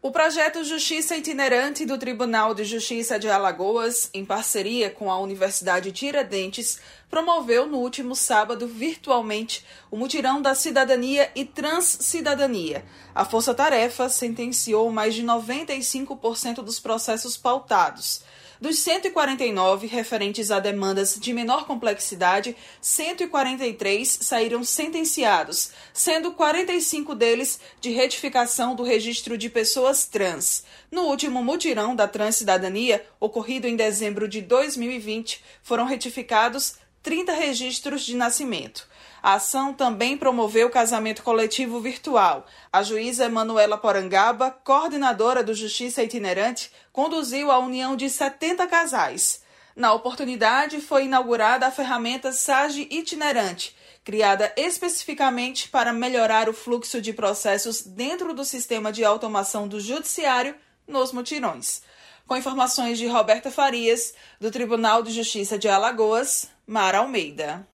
O projeto Justiça Itinerante do Tribunal de Justiça de Alagoas, em parceria com a Universidade Tiradentes, promoveu no último sábado, virtualmente, o Mutirão da Cidadania e Transcidadania. A Força-Tarefa sentenciou mais de 95% dos processos pautados. Dos 149 referentes a demandas de menor complexidade, 143 saíram sentenciados, sendo 45 deles de retificação do registro de pessoas trans. No último mutirão da Transcidadania, ocorrido em dezembro de 2020, foram retificados 30 registros de nascimento. A ação também promoveu o casamento coletivo virtual. A juíza Emanuela Porangaba, coordenadora do Justiça Itinerante, conduziu a união de 70 casais. Na oportunidade, foi inaugurada a ferramenta SAGE Itinerante, criada especificamente para melhorar o fluxo de processos dentro do sistema de automação do Judiciário nos mutirões. Com informações de Roberta Farias, do Tribunal de Justiça de Alagoas, Mara Almeida.